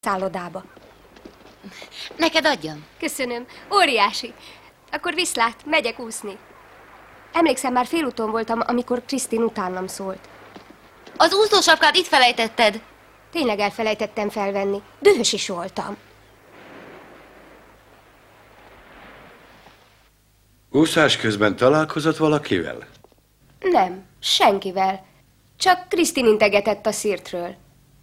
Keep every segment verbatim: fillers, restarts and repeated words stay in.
szállodába. Neked adjam. Köszönöm. Óriási. Akkor viszlát, megyek úszni. Emlékszem, már félúton voltam, amikor Krisztin utánam szólt. Az úszósapkát itt felejtetted. Tényleg elfelejtettem felvenni. Dühös is voltam. Úszás közben találkozott valakivel? Nem, senkivel. Csak Krisztin integetett a szirtről.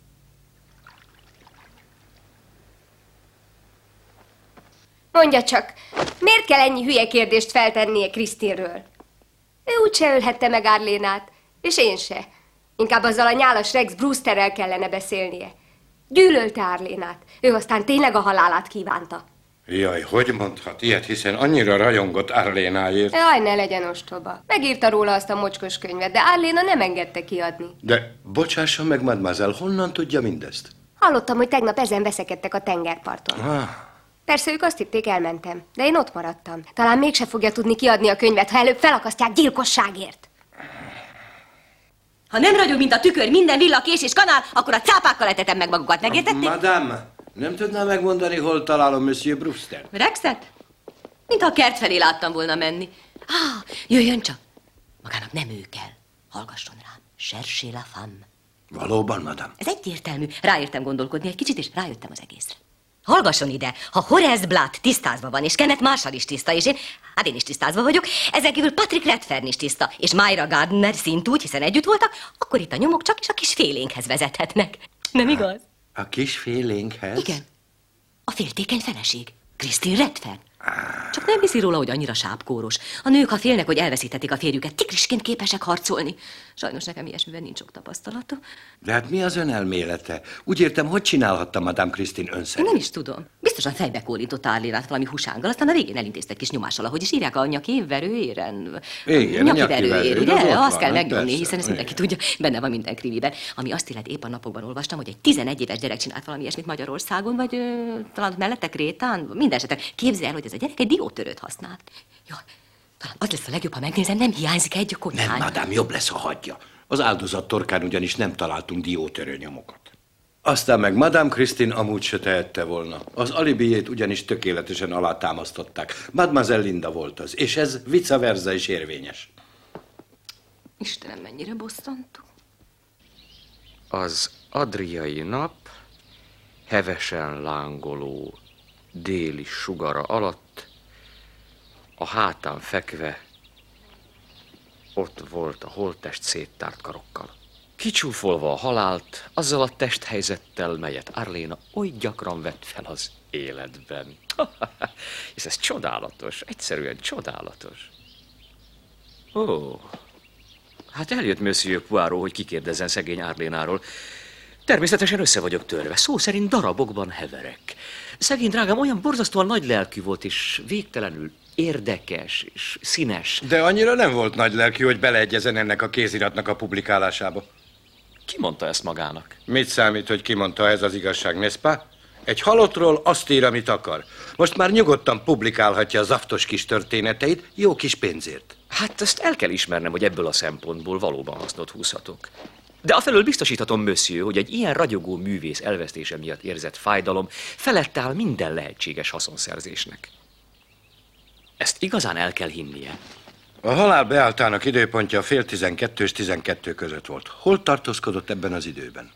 Mondja csak, miért kell ennyi hülye kérdést feltennie Krisztinről? Ő úgyse ölhette meg Arlénát, és én se. Inkább azzal a nyálas Rex Brewsterrel kellene beszélnie. Gyűlölte Arlénát, ő aztán tényleg a halálát kívánta. Jaj, hogy mondhat ilyet, hiszen annyira rajongott Arlénáért. Jaj, ne legyen ostoba. Megírta róla azt a mocskos könyvet, de Arléna nem engedte kiadni. De bocsásson meg, mademoiselle, honnan tudja mindezt? Hallottam, hogy tegnap ezen veszekedtek a tengerparton. Ah. Persze ők azt hitték, elmentem, de én ott maradtam. Talán mégse fogja tudni kiadni a könyvet, ha előbb felakasztják gyilkosságért. Ha nem ragyog, mint a tükör, minden villa, kés és kanál, akkor a cápákkal etetem meg magukat, megértették? Madame, nem tudná megmondani, hol találom Monsieur Brewster? Rexet? Mintha a kert felé láttam volna menni. Ah, jöjjön csak. Magának nem ő kell. Hallgasson rám. Cherchez la femme. Valóban, madame? Ez egyértelmű. Ráértem gondolkodni egy kicsit, és rájöttem az egészre. Hallgasson ide, ha Horace Blatt tisztázva van, és Kenneth Marshall is tiszta, és én, hát én is tisztázva vagyok, ezen kívül Patrick Redfern is tiszta, és Myra Gardner szintúgy, hiszen együtt voltak, akkor itt a nyomok csak is a kis félénkhez vezethetnek. Nem igaz? A, a kis félénkhez? Igen. A féltékeny feleség. Christine Redfern. Csak nem hiszi róla, hogy annyira sápkóros. A nők, ha félnek, hogy elveszíthetik a férjüket, tigrisként képesek harcolni. Sajnos nekem ilyesmiben nincs sok tapasztalata. De hát mi az ön elmélete? Úgy értem, hogy csinálhatta Madame Christine ön szerint? Nem is tudom. Biztosan fejbe kórintott Arlénát valami husánggal, aztán a végén elintézte egy kis nyomással, ahogy is írják a nyaki verőéren. Igen, nyaki nyaki verőér, verő, ugye? az ott Azt van, kell hát megnyomni, persze, hiszen ezt mindenki tudja, benne van minden krimiben. Ami azt illet, épp a napokban olvastam, hogy egy tizenegy éves gyerek csinált valami ilyesmit Magyarországon, vagy ö, talán mellette Krétán, minden esetre. Képzelj el, hogy ez a gyerek egy diótörőt használt. Jaj, talán az lesz a legjobb, ha megnézem, nem hiányzik egy a konyhán. Nem, madám, jobb lesz, ha hagyja. Az áldozat torkán ugyanis nem találtunk diótörő nyomokat. Aztán meg Madame Christine amúgy se tehette volna. Az alibijét ugyanis tökéletesen alátámasztották. Mademoiselle Linda volt az, és ez vice versa is érvényes. Istenem, mennyire bosszantó. Az adriai nap hevesen lángoló déli sugara alatt a hátán fekve ott volt a holttest széttárt karokkal. Kicsúfolva a halált, azzal a testhelyzettel, melyet Arléna oly gyakran vett fel az életben. És ez csodálatos, egyszerűen csodálatos. Ó, hát eljött Monsieur Poirot, hogy kikérdezzen szegény Arlénáról. Természetesen össze vagyok törve, szó szerint darabokban heverek. Szegény drágám olyan borzasztóan nagy lelkű volt, és végtelenül érdekes és színes. De annyira nem volt nagy lelkű, hogy beleegyezen ennek a kéziratnak a publikálásába. Ki mondta ezt magának? Mit számít, hogy ki mondta, ez az igazság, n'est-ce pas? Egy halottról azt ír, amit akar. Most már nyugodtan publikálhatja az aftos kis történeteit, jó kis pénzért. Hát ezt el kell ismernem, hogy ebből a szempontból valóban hasznot húzhatok. De afelől biztosíthatom, monsieur, hogy egy ilyen ragyogó művész elvesztése miatt érzett fájdalom felett áll minden lehetséges haszonszerzésnek. Ezt igazán el kell hinnie. A halál beálltának időpontja fél tizenkettő és tizenkettő között volt. Hol tartózkodott ebben az időben?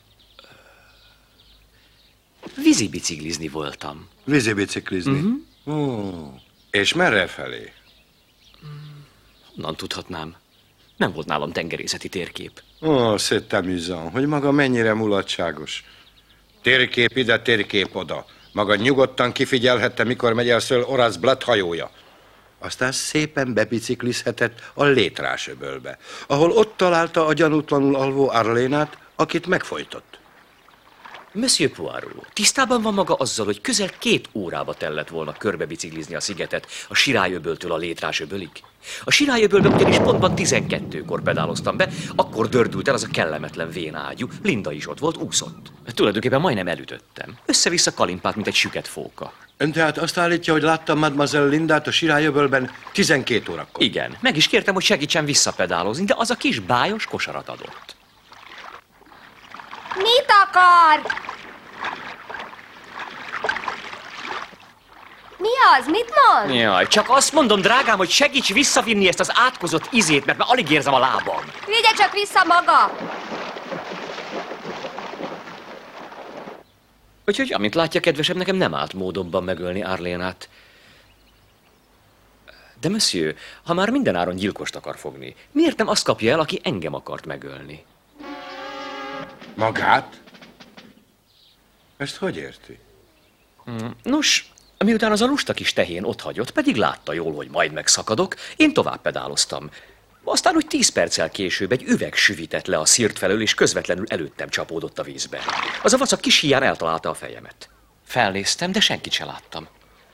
Vízibiciklizni voltam. Vízibiciklizni? Uh-huh. Ó, és merre felé? Honnan tudhatnám? Nem volt nálam tengerészeti térkép. Ó, c'est amusant, hogy maga mennyire mulatságos. Térkép ide, térkép oda. Maga nyugodtan kifigyelhette, mikor megy el Sir Horace Blatt hajója. Aztán szépen bebiciklizhetett a Létrásöbölbe, ahol ott találta a gyanútlanul alvó Arlénát, akit megfojtott. Monsieur Poirot, tisztában van maga azzal, hogy közel két órába tellett volna körbebiciklizni a szigetet a Sirályöböltől a Létrásöbölig? A Sirályöbölbe ugyanis pontban tizenkettőkor pedáloztam be, akkor dördült el az a kellemetlen vénágyú, Linda is ott volt, úszott. Tulajdonképpen majdnem elütöttem. Össze-vissza kalimpált, mint egy süket fóka. Ön tehát azt állítja, hogy láttam Mademoiselle Lindát a Sirályöbölben tizenkét órakor? Igen, meg is kértem, hogy segítsen visszapedálozni, de az a kis bájos kosarat adott. Mit akar? az? Mit mond? Jaj, csak azt mondom, drágám, hogy segíts visszavinni ezt az átkozott izét, mert már alig érzem a lábam. Vigye csak vissza maga! Úgyhogy, amint látja, kedvesem, nekem nem állt módonban megölni Arlénát. De monsieur, ha már mindenáron gyilkost akar fogni, miért nem azt kapja el, aki engem akart megölni? Magát? Ezt hogy érti? Nos, miután az a lusta kis tehén otthagyott, pedig látta jól, hogy majd megszakadok, én tovább pedáloztam. Aztán, hogy tíz perccel később egy üveg süvitett le a szirt felől, és közvetlenül előttem csapódott a vízbe. Az a vacak kis híján eltalálta a fejemet. Felnéztem, de senkit se láttam.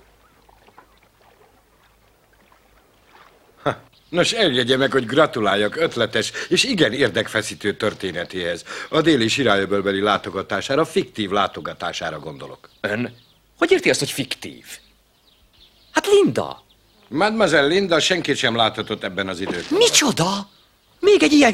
Ha, nos, engedje meg, hogy gratuláljak ötletes és igen érdekfeszítő történetéhez. A déli sirályöbölbeli látogatására, fiktív látogatására gondolok. Ön? Hogy érti azt, hogy fiktív? Hát Linda! Mademoiselle Linda senkit sem láthatott ebben az időben. Micsoda? Még egy ilyen